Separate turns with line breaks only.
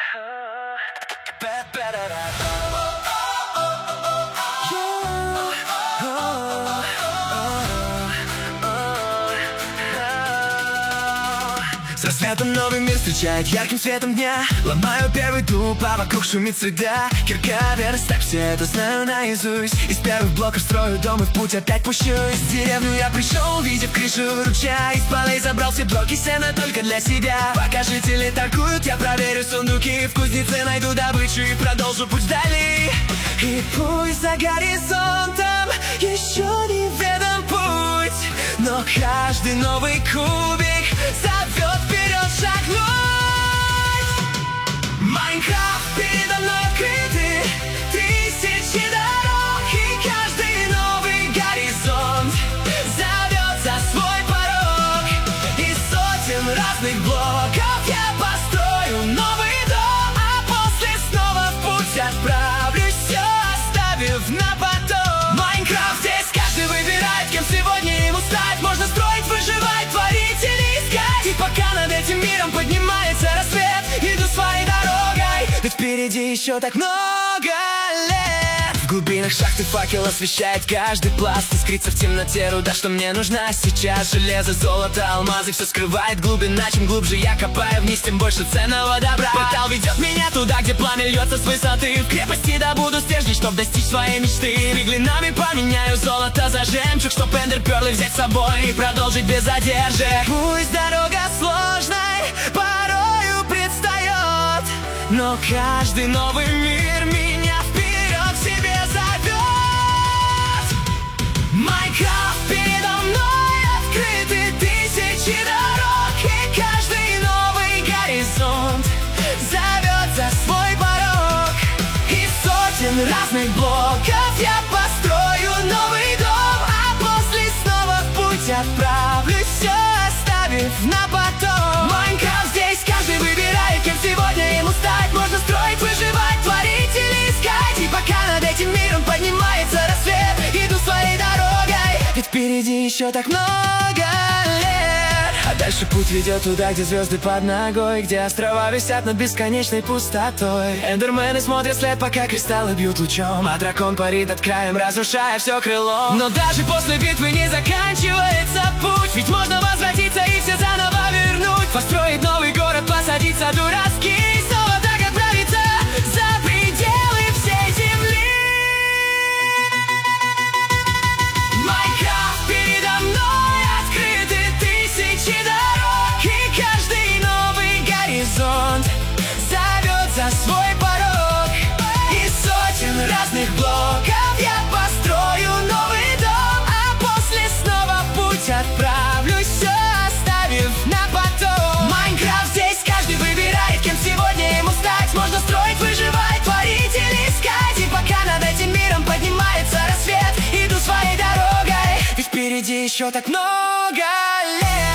С рассветом новый мир встречает ярким светом дня. Ломаю первый дуб, а вокруг шумит среда. Кирка, верстак, все это знаю наизусть. Из первых блоков строю дом и в путь опять пущусь. В деревню я пришел, увидев крышу ручья. Из полей забрал все блоки сена только для себя. Пока жители торгуют, я проверю сундуки. В кузнице найду добычу и продолжу путь вдали. И пусть за горизонтом еще не ведом путь, но каждый новый кубик зовет вперед шагнуть. Майнкрафт передо мной открыты тысячи дорог, и каждый новый горизонт зовет за свой порог. Из сотен разных блоков я построю новый дом, а после снова в путь отправлюсь, все оставив на потом. Майнкрафт, здесь каждый выбирает, кем сегодня ему стать. Можно строить, выживать, творить или искать. И пока над этим миром поднимается рассвет, иду своей дорогой, ведь впереди еще так много лет. В глубинах шахты факел освещает каждый пласт. Искрится в темноте руда, что мне нужна сейчас. Железо, золото, алмазы, все скрывает глубина. Чем глубже я копаю вниз, тем больше ценного добра. Портал ведет меня туда, где пламя льется с высоты. В крепости добуду стержни, чтоб достичь своей мечты. Пиглинами поменяю золото за жемчуг, чтоб эндерперлы взять с собой и продолжить без задержек. Пусть дорога сложной порою предстает, но каждый новый мир меня вперед к себе зовет. Майнкрафт передо мной открыты тысячи дорог, и каждый новый горизонт зовет за свой порог. Из сотен разных блоков я построю новый дом, а после снова в путь отправлюсь, все оставив на потом. Майнкрафт, здесь каждый выбирает, кем сегодня ему стать. Можно строить, выживать, творить или искать. И пока над этим миром поднимается рассвет, иду своей дорогой, ведь впереди еще так много лет. А дальше путь ведет туда, где звезды под ногой, где острова висят над бесконечной пустотой. Эндермены смотрят след, пока кристаллы бьют лучом, а дракон парит над краем, разрушая все крылом. Но даже после битвы не заканчивается путь, ведь можно возвратиться и все заново вернуть. Построить новый город, посадить саду раски, и снова так отправиться за пределы всей земли. Майнкрафт передо мной открыты тысячи дорог, и каждый новый горизонт зовет за свой порог. Из сотен разных блоков я построю новый дом, а после снова в путь отправлюсь, все оставив на потом. Майнкрафт, здесь каждый выбирает, кем сегодня ему стать. Можно строить, выживать, творить или искать. И пока над этим миром поднимается рассвет, иду своей дорогой, ведь впереди еще так много лет.